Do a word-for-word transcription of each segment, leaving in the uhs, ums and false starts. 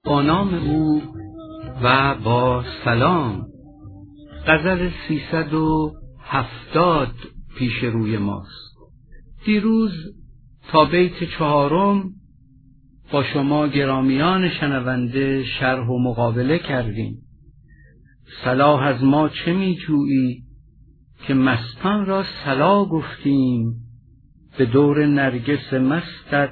با نام او و با سلام. غزل سیصد و هفتاد پیش روی ماست. دیروز تا بیت چهارم با شما گرامیان شنونده شرح و مقابله کردیم. صلاح از ما چه می جویی که مستان را صلا گفتیم، به دور نرگس مستت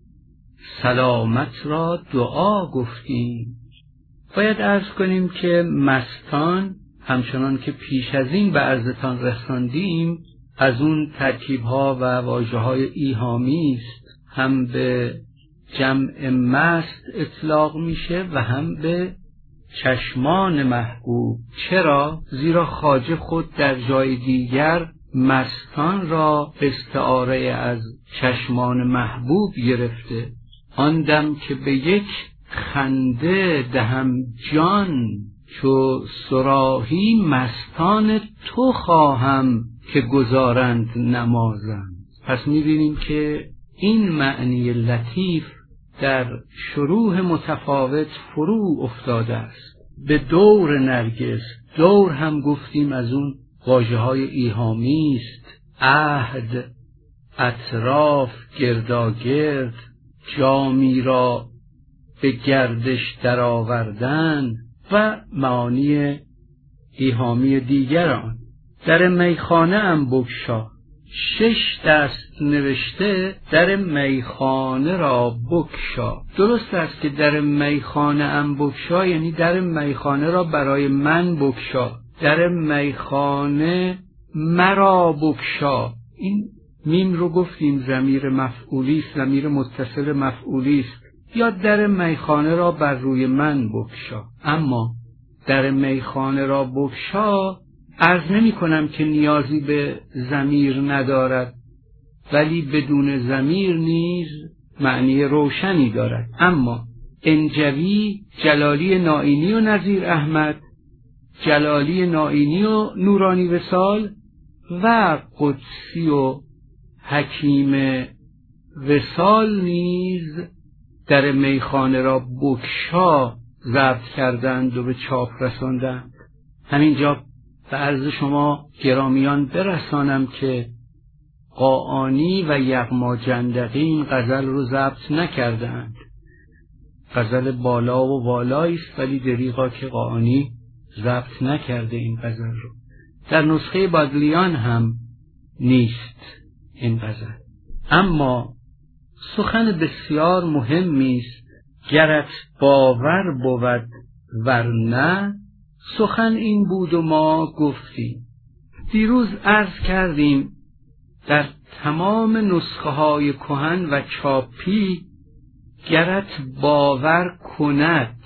سلامت را دعا گفتیم. باید عرض کنیم که مستان همچنان که پیش از این به عرضتان رساندیم از اون ترکیب‌ها و واژه‌های ایهامی است، هم به جمع مست اطلاق میشه و هم به چشمان محبوب. چرا؟ زیرا خواجه خود در جای دیگر مستان را استعاره از چشمان محبوب گرفته. آن دم که به یک خنده دهم جان، چو صراحی مستان تو خواهم که گزارند نمازم. پس می‌بینیم که این معنی لطیف در شروح متفاوت فرو افتاده است. به دور نرگس، دور هم گفتیم از اون واژه‌های ایهامی است. عهد، اطراف، گرداگرد، جامی را به گردش درآوردن و معانی ایهامی دیگر آن. در میخانه ام بگشا، شش دست نوشته در میخانه را بگشا. درست است که در میخانه ام بگشا یعنی در میخانه را برای من بگشا، در میخانه مرا بگشا. این میم رو گفتیم ضمیر مفعولی است، ضمیر متصل مفعولی است. یا در میخانه را بر روی من بگشا. اما در میخانه را بگشا عرض نمی کنم که نیازی به ضمیر ندارد، ولی بدون ضمیر نیز معنی روشنی دارد. اما انجوی، جلالی نائینی و نظیر احمد، جلالی نائینی و نورانی وصال و قدسی و حکیم وصال نیز در میخانه را بگشا ضبط کردند و به چاپ رساندند. همینجا به عرض شما گرامیان برسانم که قاآنی و یغما جندقی این غزل رو ضبط نکردند. غزل بالا و والایی است، ولی دریغا که قاآنی ضبط نکرده این غزل رو. در نسخه بادلیان هم نیست این غزل. اما سخن بسیار مهمی است، گرت باور بود ورنه سخن این بود و ما گفتیم. دیروز عرض کردیم در تمام نسخه های کهن و چاپی گرت باور کند،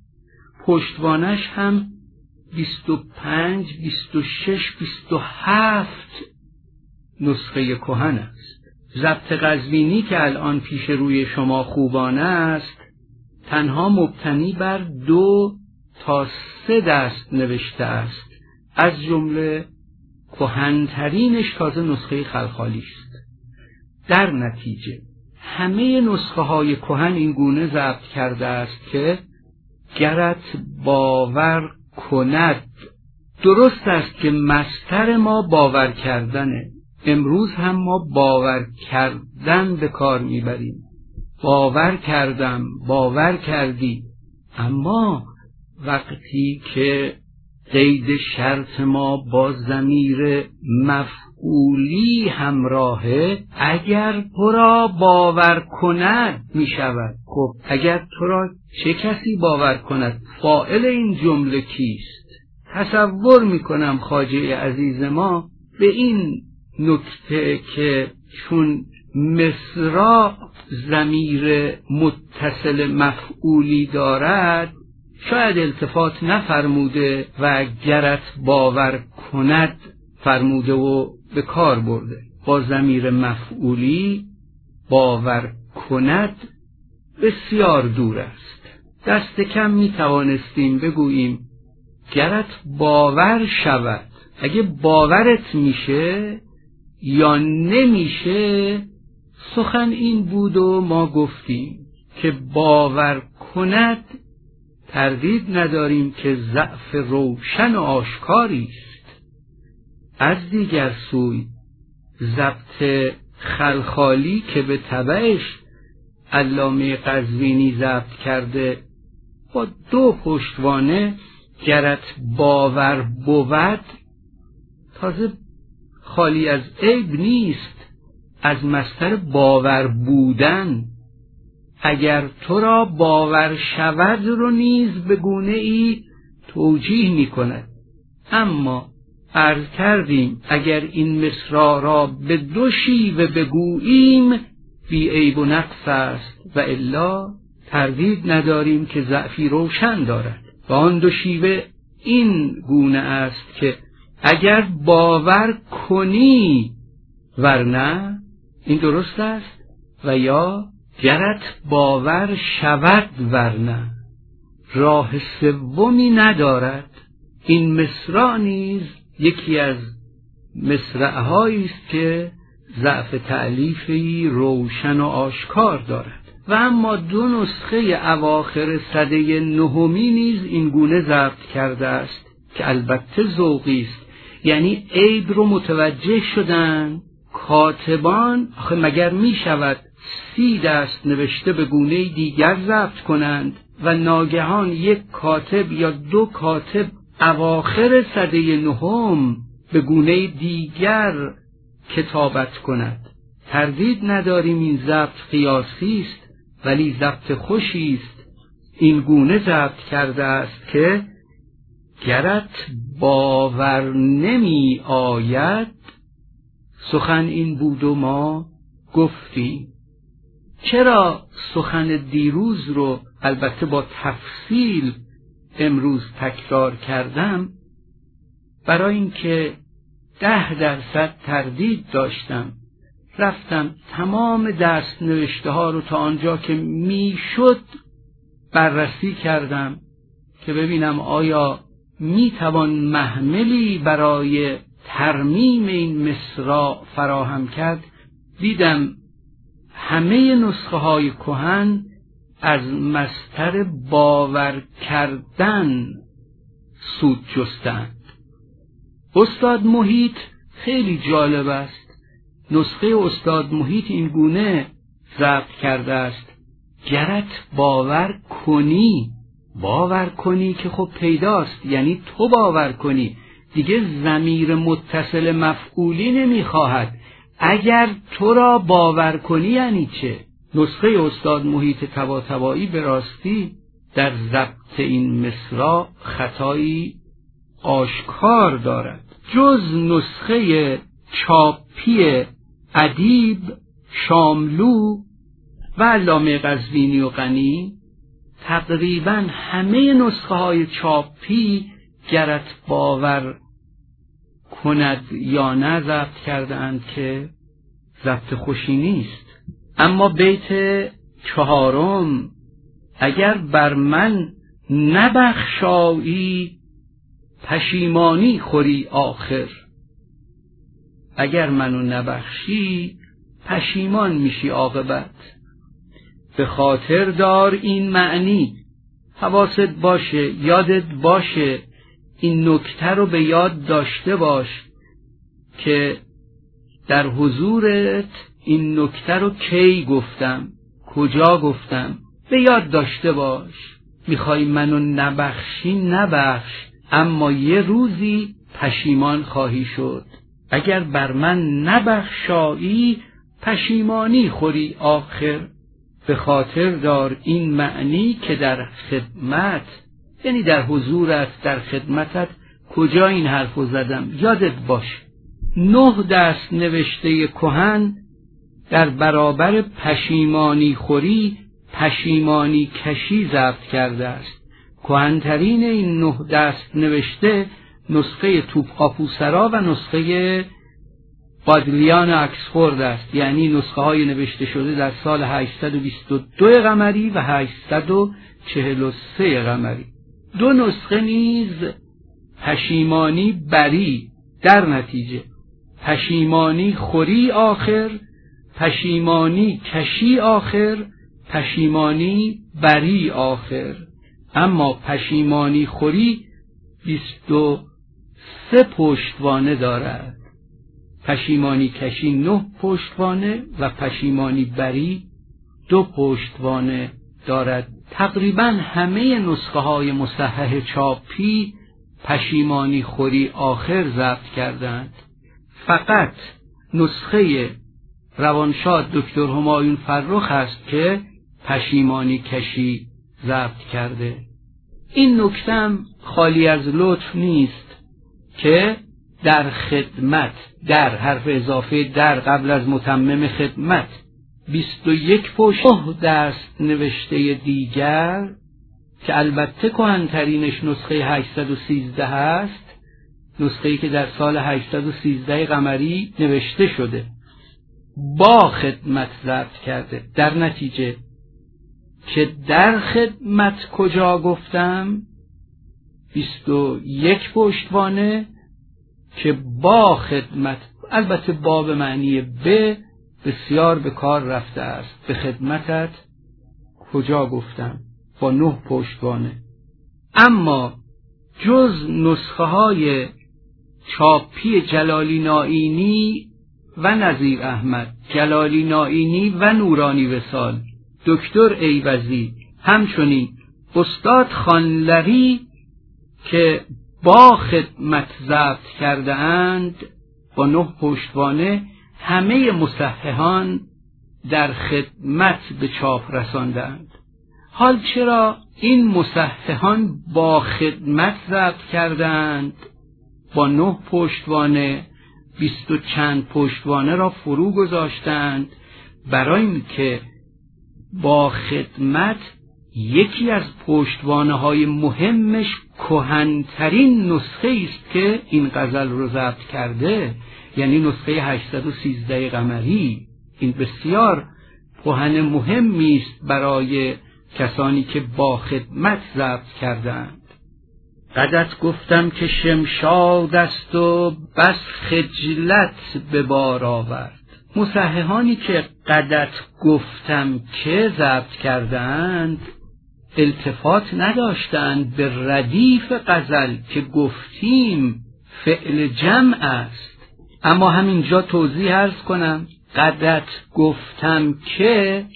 پشتوانش هم بیست و پنج، بیست و شش، بیست و هفت نسخه کهن است. ضبط قزوینی که الان پیش روی شما خوبانه است تنها مبتنی بر دو تا سه دست نوشته است، از جمله کهن‌ترینش تازه نسخه خلخالی است. در نتیجه همه نسخه های کهن این گونه ضبط کرده است که گرت باور کند. درست است که مصدر ما باور کردنه. امروز هم ما باور کردن به کار میبریم. باور کردم، باور کردی. اما وقتی که قید شرط ما با ضمیر مفعولی همراهه، اگر تو را باور کند می شود. خب اگر تو را چه کسی باور کند؟ فاعل این جمله کیست؟ تصور می کنم خواجه عزیز ما به این نکته که چون مصرع ضمیر متصل مفعولی دارد شاید التفات نفرموده و گرت باور کند فرموده و به کار برده. با ضمیر مفعولی باور کند بسیار دور است. دست کم می توانستیم بگوییم گرت باور شود. اگه باورت میشه یا نمیشه سخن این بود و ما گفتیم که باور کند تردید نداریم که ضعف روشن و آشکاری است. از دیگر سوی ضبط خلخالی که به تبعش علامه قزوینی ضبط کرده با دو پشتوانه گرت باور بود، تازه خالی از عیب نیست، از مصدر باور بودن. اگر تو را باور شود رو نیز به گونه ای توجیه می کند. اما عرض کردیم اگر این مصرع را به دو شیوه بگوییم بی عیب و نقص است و الا تردید نداریم که ضعفی روشن دارد. و آن دو شیوه این گونه است که اگر باور کنی ورنه، این درست است، و یا گرت باور شود ورنه. راه سومی ندارد. این مصرع نیز یکی از مصرع‌هایی است که ضعف تألیفی روشن و آشکار دارد. و اما دو نسخه اواخر سده نهمی نیز این گونه ضبط کرده است که البته ذوقی است، یعنی عیب رو متوجه شدن کاتبان. آخه مگر می شود سی دست نوشته به گونه دیگر ضبط کنند و ناگهان یک کاتب یا دو کاتب اواخر سده نهم به گونه دیگر کتابت کند؟ تردید نداریم این ضبط قیاسی است، ولی ضبط خوشی است. این گونه ضبط کرده است که گرت باور نمی آید سخن این بود و ما گفتیم. چرا سخن دیروز رو البته با تفصیل امروز تکرار کردم؟ برای اینکه ده درصد تردید داشتم. رفتم تمام دست نوشته ها رو تا آنجا که میشد بررسی کردم که ببینم آیا میتوان محملی برای ترمیم این مصرع فراهم کرد. دیدم همه نسخه های کهن از مصدر باور کردن سود جستند. استاد محیط خیلی جالب است. نسخه استاد محیط این گونه ضبط کرده است: گرت باور کنی. باور کنی که خب پیداست، یعنی تو باور کنی، دیگه ضمیر متصل مفعولی نمیخواهد. اگر تو را باور کنی یعنی چه؟ نسخه استاد محیط طباطبایی به راستی در ضبط این مصرع خطایی آشکار دارد. جز نسخه چاپی ادیب، شاملو و علامه قزوینی و غنی، تقریبا همه نسخه های چاپی گرت باور کند یا نه ضبط کرده اند که ضبط خوشی نیست. اما بیت چهارم: اگر بر من نبخشایی پشیمانی خوری آخر. اگر منو نبخشی پشیمان میشی عاقبت. به خاطر دار این معنی، حواست باشه، یادت باشه، این نکته رو به یاد داشته باش که در حضورت این نکته رو کی گفتم، کجا گفتم، به یاد داشته باش. میخوای منو نبخشی، نبخش، اما یه روزی پشیمان خواهی شد. اگر بر من نبخشایی پشیمانی خوری آخر. به خاطر دار این معنی که در خدمت، یعنی در حضورت، در خدمتت، کجا این حرفو زدم یادت باش. نه دست نوشته کهن در برابر پشیمانی خوری پشیمانی کشی ضبط کرده است. کهنترین این نه دست نوشته نسخه توپخاپوسرا و نسخه بادلیان اکسفورد است، یعنی نسخه های نوشته شده در سال هشتصد و بیست و دو قمری و هشتصد و چهل و سه قمری. دو نسخه نیز پشیمانی بری، در نتیجه پشیمانی خوری آخر، پشیمانی کشی آخر، پشیمانی بری آخر. اما پشیمانی خوری بیست و سه پشتوانه دارد. پشیمانی کشی نه پشتوانه و پشیمانی بری دو پشتوانه دارد. تقریبا همه نسخه های مصحح چاپی پشیمانی خوری آخر ضبط کردند. فقط نسخه روانشاد دکتر همایون فرخ است که پشیمانی کشی ضبط کرده. این نکته خالی از لطف نیست که در خدمت، در حرف اضافه در قبل از متمم خدمت، بیست و یک پشت دست نوشته دیگر که البته کهن‌ترینش نسخه هشتصد و سیزده است، نسخه‌ای که در سال هشتصد و سیزده قمری نوشته شده، با خدمت ضبط کرده. در نتیجه که در خدمت کجا گفتم بیست و یک پشتوانه، که با خدمت، البته با به معنی به، بسیار به کار رفته است. به خدمتت کجا گفتم با نه پشتوانه. اما جز نسخه های چاپی جلالی نائینی و نظیر احمد، جلالی نائینی و نورانی وصال، دکتر ایوزی، همچنین استاد خانلری که با خدمت ضبط کرده اند با نه پشتوانه، همه مصححان در خدمت به چاپ رساندند. حال چرا این مصححان با خدمت ضبط کردند با نه پشتوانه، بیست و چند پشتوانه را فرو گذاشتند؟ برای اینکه با خدمت یکی از پشتوانه های مهمش کهن‌ترین نسخه است که این غزل رو ضبط کرده، یعنی نسخه هشتصد و سیزده قمری. این بسیار کهن مهمی است برای کسانی که با خدمت ضبط کردند. قدت گفتم که شمشاد است و بس خجلت به بار آورد. مصححانی که قدت گفتم که ضبط کردند التفات نداشتند به ردیف غزل که گفتیم فعل جمع است. اما همینجا توضیح عرض کنم، قدت گفتم که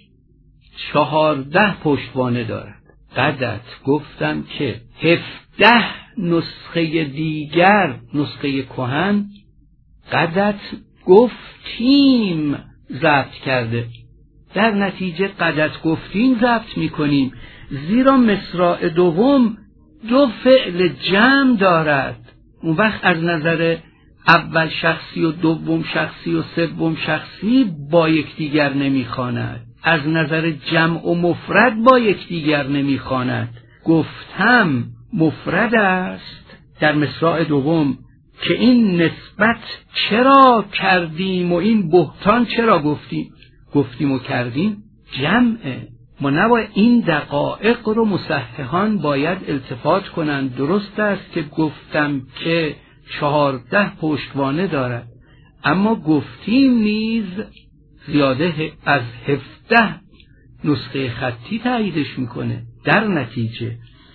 چهارده پشتوانه دارد. قدت گفتم که هفده نسخه دیگر، نسخه کهن، قدت گفتیم ضبط کرده. در نتیجه قدت گفتیم ضبط میکنیم، زیرا مصرع دوم دو فعل جمع دارد. اون وقت از نظر اول شخصی و دوم شخصی و سوم شخصی با یکدیگر نمیخواند، از نظر جمع و مفرد با یکدیگر نمیخواند. گفتم مفرد است در مصرع دوم که این نسبت چرا کردیم و این بهتان چرا گفتیم. گفتیم و کردیم جمعه. ما نباید این دقایق رو مصححان باید التفات کنند. درست است که گفتم که چهارده پشتوانه دارد، اما گفتیم نیز زیاده از هفده نسخه خطی تاییدش میکنه. در نتیجه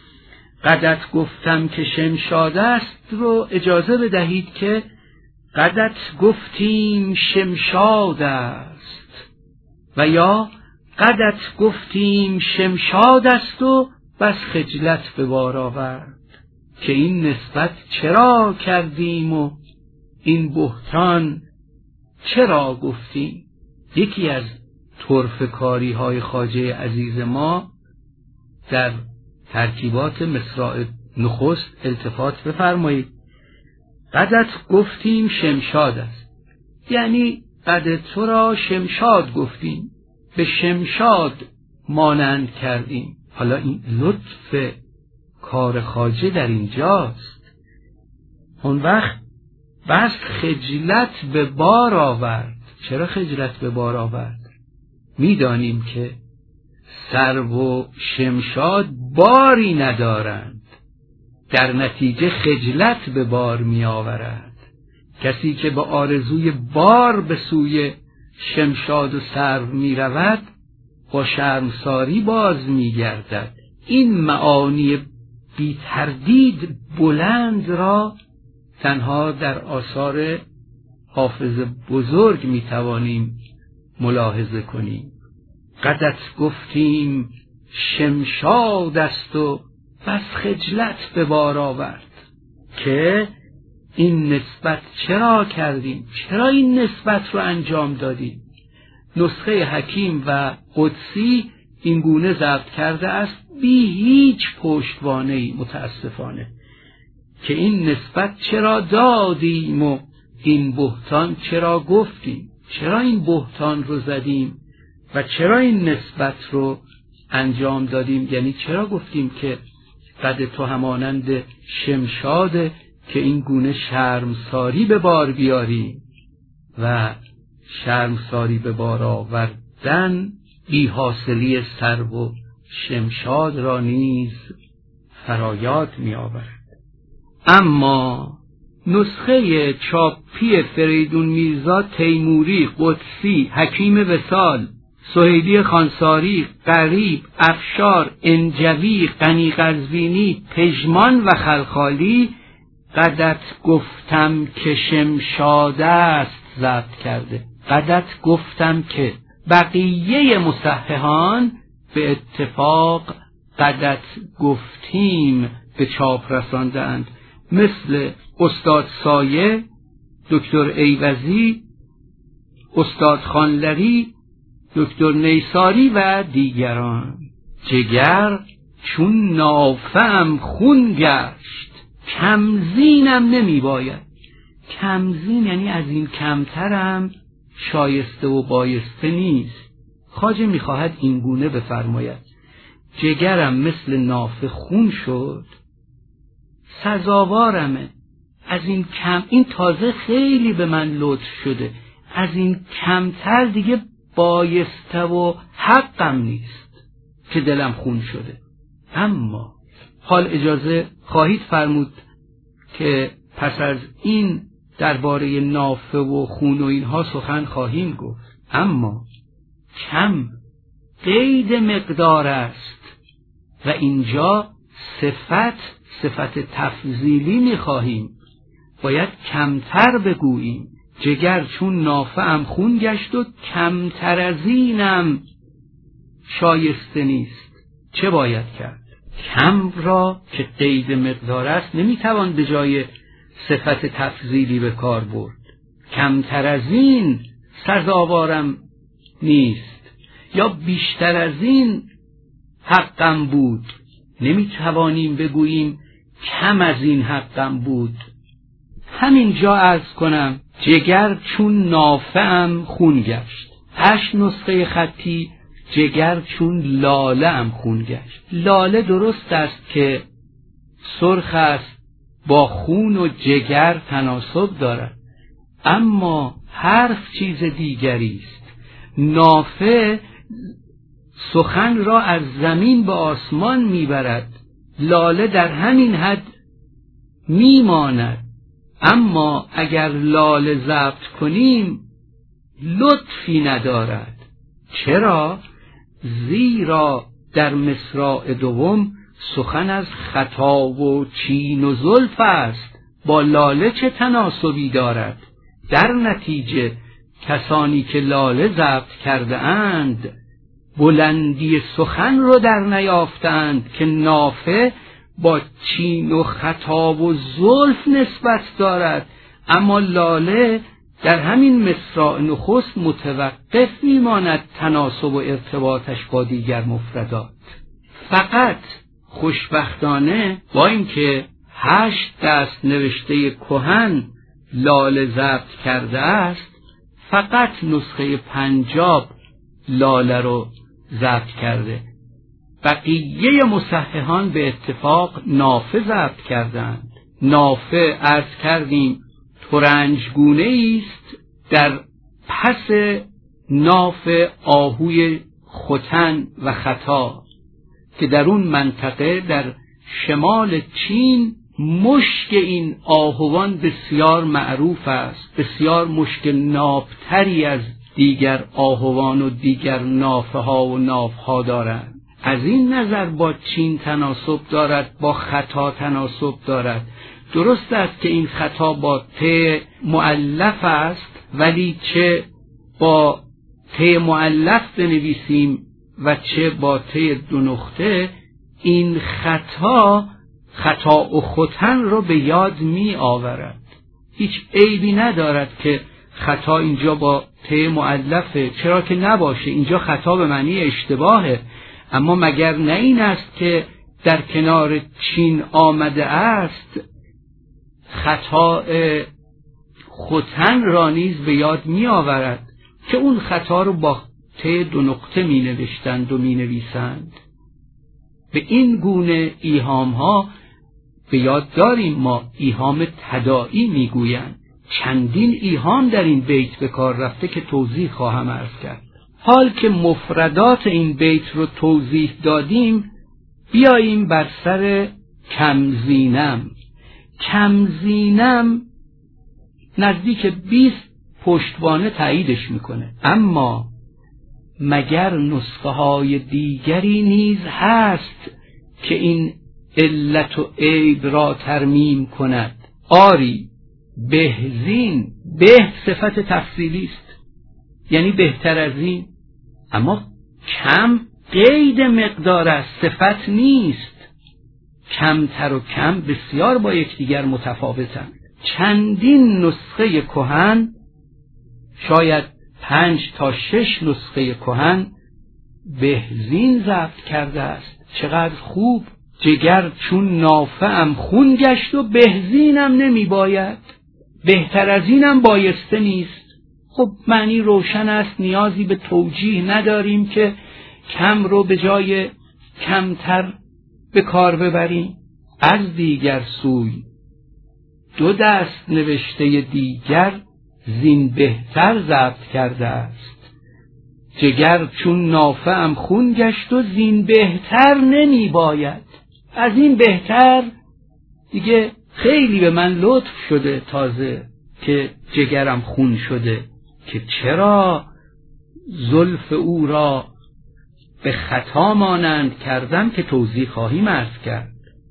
قدت گفتم که شمشاد است رو اجازه بدهید که قدت گفتیم شمشاد است، و یا قدت گفتیم شمشاد است و بس خجلت به بار آورد، که این نسبت چرا کردیم و این بهتان چرا گفتیم. یکی از طرفه کاری های خواجه عزیز ما در ترکیبات مصرع نخست التفات بفرمایید. قدت گفتیم شمشاد است، یعنی قد تو را شمشاد گفتیم، به شمشاد مانند کردیم. حالا این لطف کار خواجه در اینجاست. اون وقت بس خجلت به بار آورد. چرا خجلت به بار آورد؟ میدانیم که سرو و شمشاد باری ندارند، در نتیجه خجلت به بار می آورد. کسی که به آرزوی بار به سوی شمشاد و سرو می رود با شرمساری باز می گردد. این معانی بی تردید بلند را تنها در آثار حافظ بزرگ می توانیم ملاحظه کنیم. قدت گفتیم شمشاد است و بس خجلت به بار آورد، که این نسبت چرا کردیم؟ چرا این نسبت رو انجام دادیم؟ نسخه حکیم و قدسی این گونه ضبط کرده است بی هیچ پشتوانه‌ای، متاسفانه، که این نسبت چرا دادیم و این بهتان چرا گفتیم، چرا این بهتان رو زدیم و چرا این نسبت رو انجام دادیم. یعنی چرا گفتیم که قد تو همانند شمشاده که این گونه شرمساری به بار بیاری، و شرمساری به بار آوردن بی حاصلی سرو و شمشاد را نیز فرایاد می آورد. اما نسخه چاپی فریدون میرزا تیموری، قدسی، حکیم وصال، سهیلی خانساری، غریب، افشار، انجوی، غنی قزوینی، پژمان و خلخالی قدت گفتم که شمشاده است ضبط کرده. قدت گفتم که. بقیه مصححان به اتفاق قدت گفتیم به چاپ رساندند، مثل استاد سایه، دکتر ایوزی، استاد خانلری، دکتر نیساری و دیگران. جگر چون نافم خون گشت، کمزینم نمی باید. کمزین یعنی از این کمترم شایسته و بایسته نیست. خواجه می خواهد این گونه بفرماید جگرم مثل نافه خون شد، سزاوارمه. از این کم، این تازه خیلی به من لطف شده، از این کمتر دیگه بایسته و حقم نیست که دلم خون شده. اما حال اجازه خواهید فرمود که پس از این درباره نافه و خون و اینها سخن خواهیم گفت، اما کم قید مقدار است و اینجا صفت صفت تفضیلی می‌خواهیم، باید کمتر بگوییم. جگر چون نافه ام خون گشت و کمتر از اینم شایسته نیست. چه باید کرد؟ کم را که قید مقدار است نمیتوان به جای صفت تفضیلی به کار برد. کمتر از این سزاوارم نیست، یا بیشتر از این حقم بود. نمیتوانیم بگوییم کم از این حقم بود. همین جا عرض کنم جگر چون نافه‌ام خون گشت. هشت نسخه خطی جگر چون لاله ام خون گشت. لاله درست است که سرخ است، با خون و جگر تناسب دارد، اما حرف چیز دیگری است. نافه سخن را از زمین به آسمان میبرد، لاله در همین حد میماند. اما اگر لاله ضبط کنیم لطفی ندارد. چرا؟ زیرا در مصرع دوم سخن از خطا و چین و زلف است، با لاله چه تناسبی دارد؟ در نتیجه کسانی که لاله ضبط کرده اند بلندی سخن رو در نیافتند که نافه با چین و خطا و زلف نسبت دارد، اما لاله در همین مصرع نخست متوقف میماند تناسب و ارتباطش با دیگر مفردات. فقط خوشبختانه با اینکه هشت دست نوشته کهن لاله ضبط کرده است، فقط نسخه پنجاب لاله رو ضبط کرده. بقیه مصححان به اتفاق نافه ضبط کردند. نافه عرض کردیم ترنجگونه است در پس ناف آهوی ختن و خطا که در اون منطقه در شمال چین مشک این آهوان بسیار معروف است، بسیار مشک نابتری از دیگر آهوان و دیگر نافه ها و ناف ها دارند. از این نظر با چین تناسب دارد، با خطا تناسب دارد. درست است که این خطا با ت مؤلف است، ولی چه با ت مؤلف بنویسیم و چه با ت دو نقطه، این خطا خطا و ختن رو به یاد می آورد. هیچ عیبی ندارد که خطا اینجا با ت مؤلفه، چرا که نباشه، اینجا خطا به معنی اشتباهه. اما مگر نه این است که در کنار چین آمده است خطا ختن را نیز به یاد می آورد که اون خطا رو با ت دو نقطه می نوشتند و می نویسند. به این گونه ایهام ها به یاد داریم، ما ایهام تداعی می گویند. چندین ایهام در این بیت به کار رفته که توضیح خواهم عرض کرد. حال که مفردات این بیت رو توضیح دادیم، بیاییم بر سر کمزینم. کمزینم نزدیک بیست پشتوانه تاییدش میکنه. اما مگر نسخه های دیگری نیز هست که این علت و عیب را ترمیم کند؟ آری، بهزین، به صفت تفصیلی است، یعنی بهتر از این. اما کم قید مقدار است، صفت نیست. کمتر و کم بسیار با یکدیگر متفاوتند. چندین نسخه کهن، شاید پنج تا شش نسخه کهن بهزین ضبط کرده است. چقدر خوب! جگر چون نافعم خون گشت و بهزینم نمی باید، بهتر از اینم بایسته نیست. خب معنی روشن است، نیازی به توجیه نداریم که کم رو به جای کمتر به کار ببریم. از دیگر سوی دو دست نوشته دیگر زین بهتر ضبط کرده است. جگر چون نافعم خون گشت و زین بهتر نمی باید. از این بهتر دیگه خیلی به من لطف شده تازه که جگرم خون شده، که چرا زلف او را به خطا مانند کردم که توضیح خواهیم عرض کرد.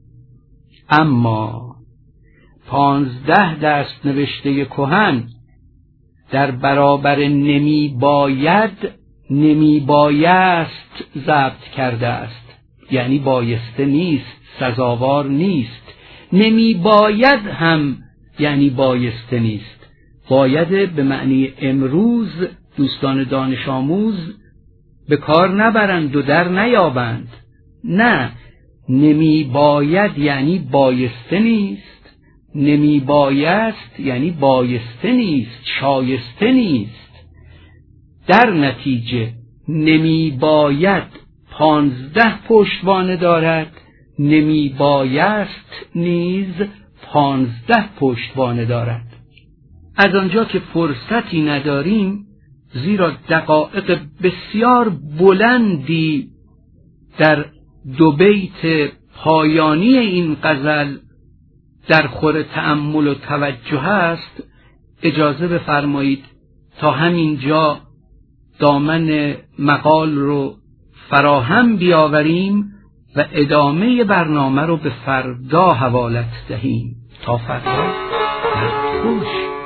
اما پانزده دست نوشته کهن در برابر نمی باید نمی بایست ضبط کرده است، یعنی بایسته نیست، سزاوار نیست. نمی باید هم یعنی بایسته نیست. باید به معنی امروز دوستان دانش آموز به کار نبرند و در نیابند. نه، نمی باید یعنی بایسته نیست، نمی بایست یعنی بایسته نیست، شایسته نیست. در نتیجه نمی باید پانزده پشتوانه دارد، نمی بایست نیز پانزده پشتوانه دارد. از آنجا که فرصتی نداریم، زیرا دقایق بسیار بلندی در دو بیت پایانی این غزل در خور تأمل و توجه است، اجازه بفرمایید تا همین جا دامن مقال رو فراهم بیاوریم و ادامه برنامه رو به فردا حوالت دهیم. تا فردا وقت خوش.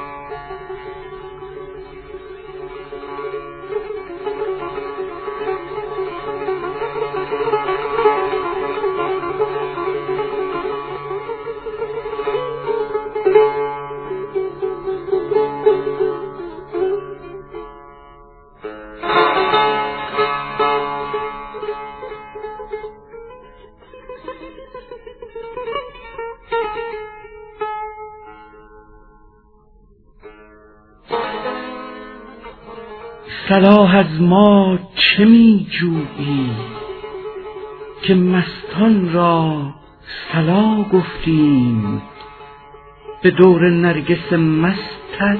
صلاح از ما چه می جویی که مستان را صلا گفتیم، به دور نرگس مستت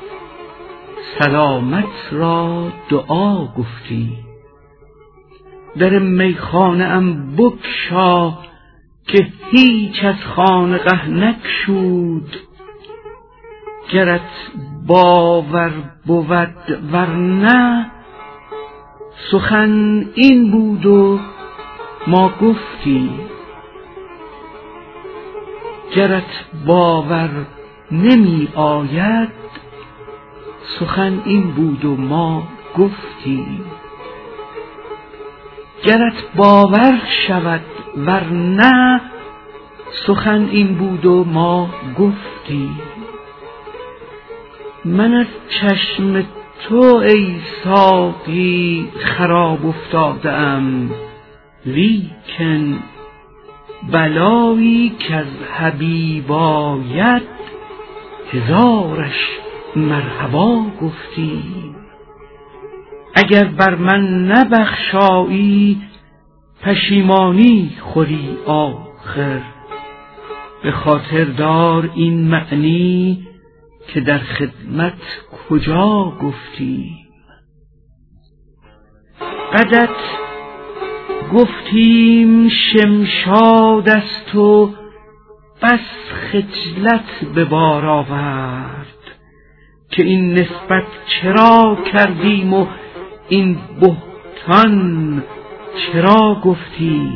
سلامت را دعا گفتیم. در میخانه ام بگشا که هیچ از خانقه نگشود، گرت باور بود ورنه سخن این بود و ما گفتی. گرت باور نمی آید سخن این بود و ما گفتی. گرت باور شود ورنه سخن این بود و ما گفتی. من از چشم تو ای ساقی خراب افتاده ام، لیکن بلایی که از حبیب آید هزارش مرحبا گفتی. اگر بر من نبخشایی پشیمانی خوری آخر، به خاطر دار این معنی که در خدمت کجا گفتی. قدت گفتیم شمشاد است و بس خجلت به بار آورد، که این نسبت چرا کردیم و این بهتان چرا گفتی.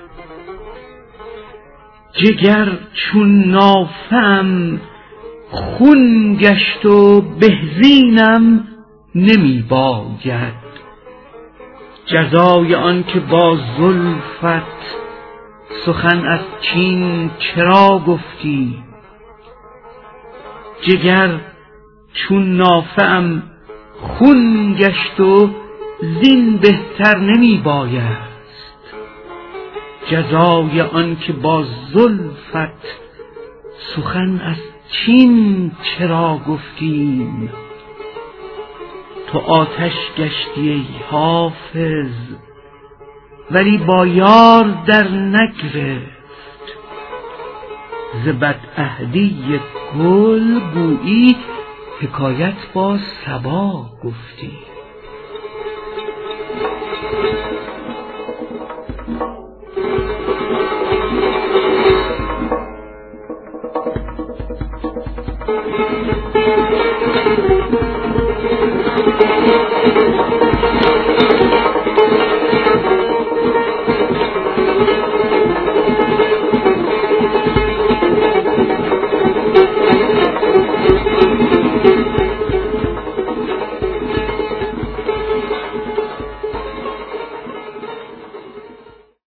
جگر چون نافه‌ام خون گشت و بهزینم نمی باید، جزای آن که با زلفت سخن از چین چرا گفتی. جگر چون نافه‌ام خون گشت و زین بهتر نمی بایست، جزای آن که با زلفت سخن از چین چرا گفتیم. تو آتش گشتی ای حافظ ولی با یار در نگرفت، ز بدعهدی گل گویی حکایت با صبا گفتی.